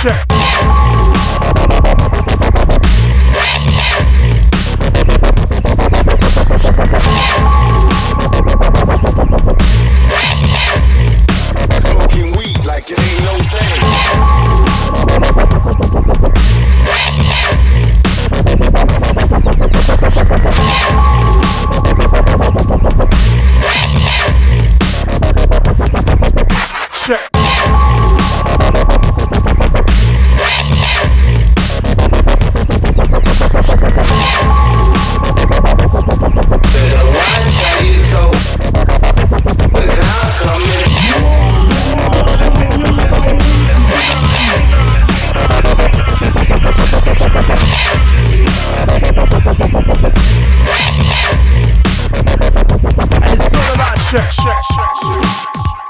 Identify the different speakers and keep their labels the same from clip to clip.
Speaker 1: check.
Speaker 2: Smoking weed like it ain't no thing.
Speaker 1: Check.
Speaker 2: Better watch how you talk, 'cause I'm coming.
Speaker 1: And it's all about check, check, check, check.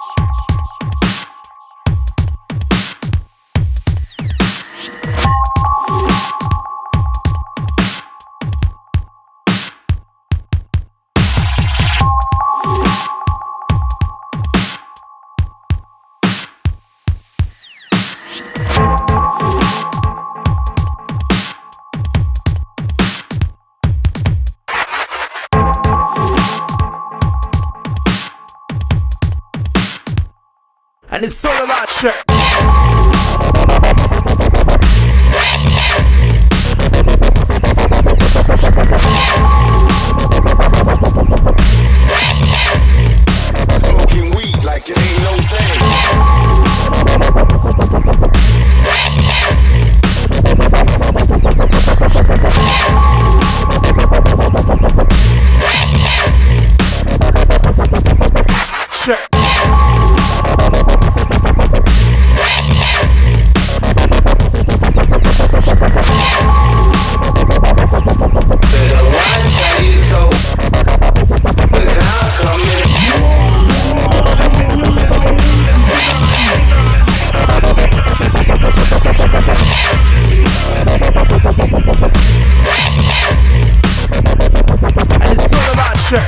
Speaker 1: And it's all about check.
Speaker 2: Smoking weed like it ain't no thing.
Speaker 1: Check.
Speaker 2: Better watch how you talk, 'cause I'm coming.
Speaker 1: And it's all about check.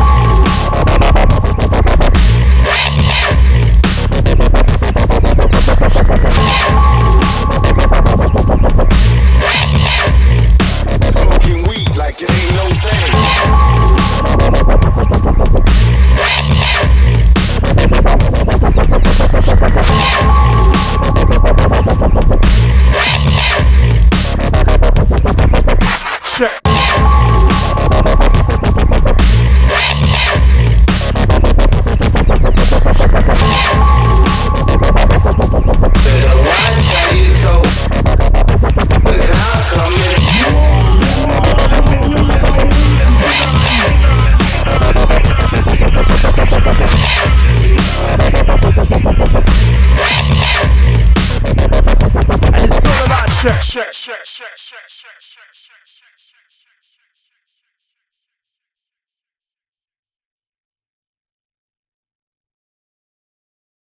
Speaker 2: Smoking weed like it ain't no thing.
Speaker 1: Check.
Speaker 2: Better watch how you talk, 'cause I'm coming.
Speaker 1: And it's all about check, check, check, check, check, check, check, check, check, check.